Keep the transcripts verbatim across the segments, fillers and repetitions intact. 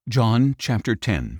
John chapter ten.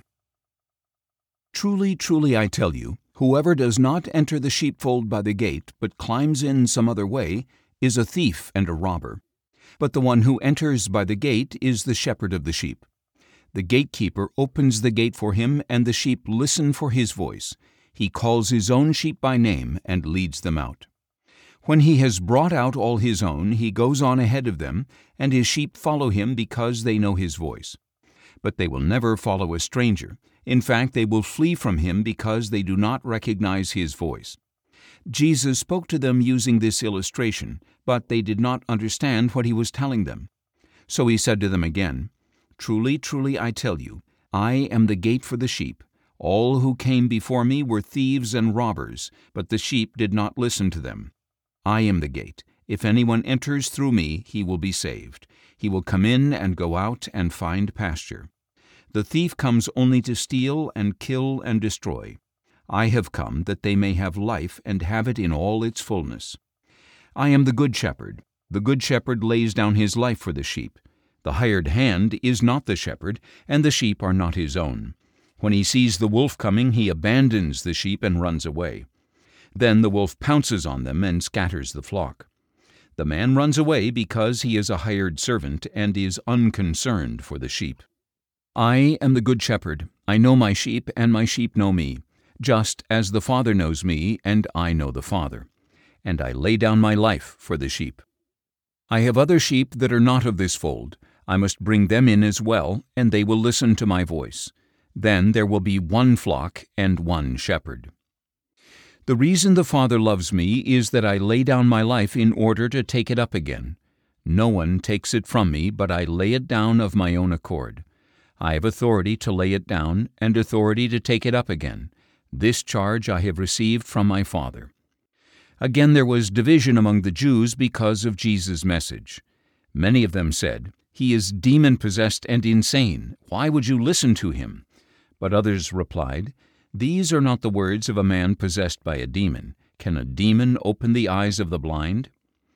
Truly, truly, I tell you, whoever does not enter the sheepfold by the gate, but climbs in some other way, is a thief and a robber. But the one who enters by the gate is the shepherd of the sheep. The gatekeeper opens the gate for him, and the sheep listen for his voice. He calls his own sheep by name and leads them out. When he has brought out all his own, he goes on ahead of them, and his sheep follow him because they know his voice. But they will never follow a stranger. In fact, they will flee from him because they do not recognize his voice. Jesus spoke to them using this illustration, but they did not understand what he was telling them. So he said to them again, Truly, truly, I tell you, I am the gate for the sheep. All who came before me were thieves and robbers, but the sheep did not listen to them. I am the gate. If anyone enters through me, he will be saved. He will come in and go out and find pasture. The thief comes only to steal and kill and destroy. I have come that they may have life and have it in all its fullness. I am the good shepherd. The good shepherd lays down his life for the sheep. The hired hand is not the shepherd, and the sheep are not his own. When he sees the wolf coming, he abandons the sheep and runs away. Then the wolf pounces on them and scatters the flock. The man runs away because he is a hired servant and is unconcerned for the sheep. I am the good shepherd. I know my sheep, and my sheep know me, just as the Father knows me, and I know the Father. And I lay down my life for the sheep. I have other sheep that are not of this fold. I must bring them in as well, and they will listen to my voice. Then there will be one flock and one shepherd. The reason the Father loves me is that I lay down my life in order to take it up again. No one takes it from me, but I lay it down of my own accord. I have authority to lay it down and authority to take it up again. This charge I have received from my Father. Again there was division among the Jews because of Jesus' message. Many of them said, He is demon-possessed and insane. Why would you listen to him? But others replied, These are not the words of a man possessed by a demon. Can a demon open the eyes of the blind?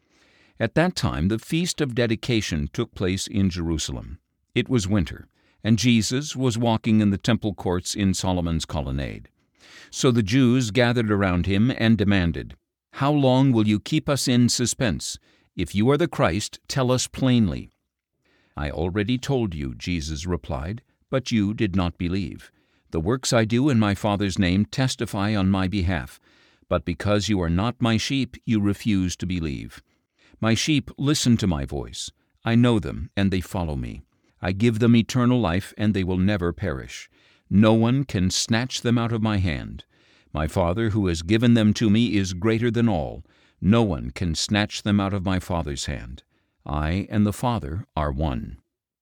At that time the feast of dedication took place in Jerusalem. It was winter, and Jesus was walking in the temple courts in Solomon's colonnade. So the Jews gathered around him and demanded, How long will you keep us in suspense? If you are the Christ, tell us plainly. I already told you, Jesus replied, but you did not believe. The works I do in my Father's name testify on my behalf, but because you are not my sheep, you refuse to believe. My sheep listen to my voice. I know them, and they follow me. I give them eternal life, and they will never perish. No one can snatch them out of my hand. My Father who has given them to me is greater than all. No one can snatch them out of my Father's hand. I and the Father are one.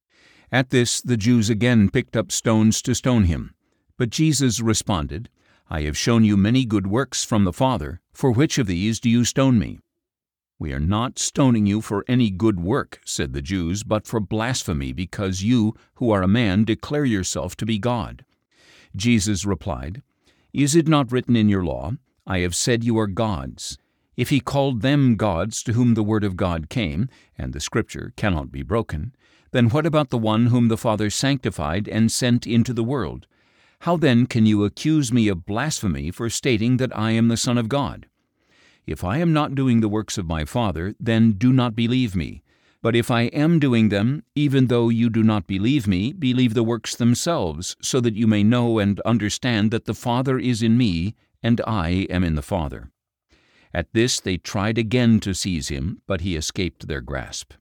At this the Jews again picked up stones to stone him. But Jesus responded, I have shown you many good works from the Father. For which of these do you stone me? We are not stoning you for any good work, said the Jews, but for blasphemy, because you, who are a man, declare yourself to be God. Jesus replied, Is it not written in your law, I have said you are gods? If he called them gods to whom the word of God came, and the Scripture cannot be broken, then what about the one whom the Father sanctified and sent into the world? How then can you accuse me of blasphemy for stating that I am the Son of God? If I am not doing the works of my Father, then do not believe me. But if I am doing them, even though you do not believe me, believe the works themselves, so that you may know and understand that the Father is in me, and I am in the Father. At this they tried again to seize him, but he escaped their grasp.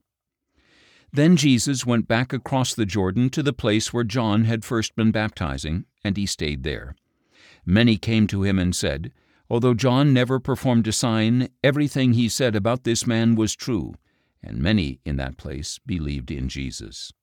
Then Jesus went back across the Jordan to the place where John had first been baptizing, and he stayed there. Many came to him and said, Although John never performed a sign, everything he said about this man was true. And many in that place believed in Jesus.